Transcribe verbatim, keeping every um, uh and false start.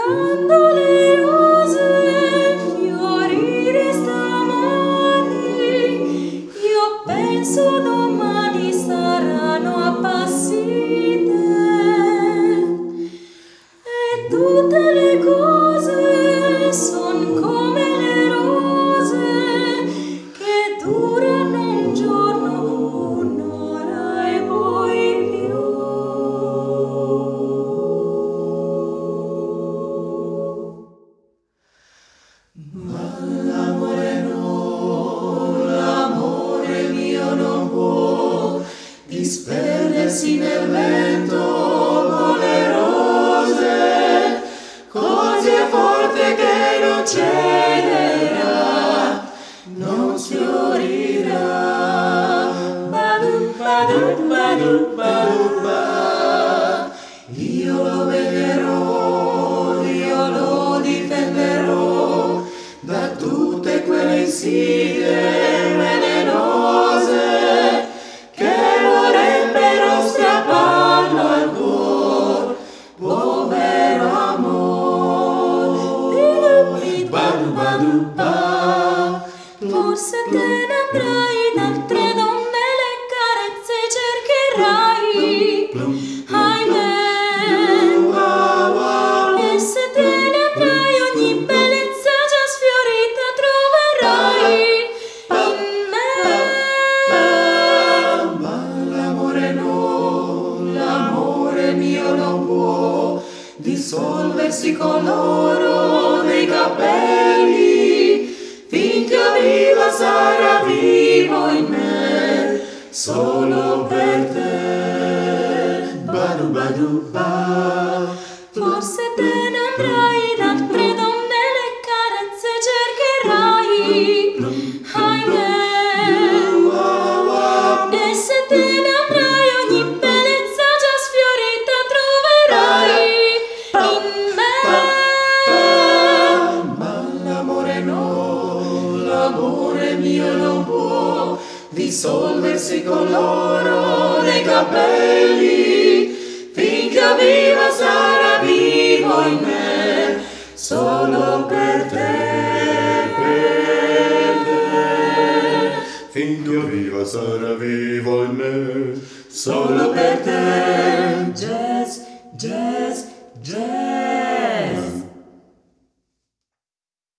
Sperando le rose fiorire stamani, io penso domani saranno appassite, e tutte le cose son come le rose che durano un giorno, un'ora e poi più. Ma l'amore no, l'amore mio non può disperdersi nel vento con le rose, così è forte che non cederà, non sfiorirà. Badu, badu, badu, badu, ba. Io lo veglierò, io lo difenderò da tutte quelle insidie velenose che vorrebbero strapparlo al cuor, povero amore. Badu, badu, ba. Forse te ne andrai d'altre donne, le carezze cercherai, ahimè. E se te ne andrai ogni bellezza già sfiorita troverai in me. Ma l'amore no, l'amore mio non può dissolversi con l'oro dei capelli, finché io viva sarà vivo in me, solo per te. Badu, badu, ba. Forse te ne andrai d'altre donne, le carezze cercherai, ahimè. E se te ne andrai ogni bellezza già sfiorita troverai in me. Ma l'amore no, l'amore mio non può dissolversi con l'oro dei capelli, finché io viva sarà vivo in me, solo per te, per te. Finché io viva sarà vivo in me, Solo per te. Jazz, jazz.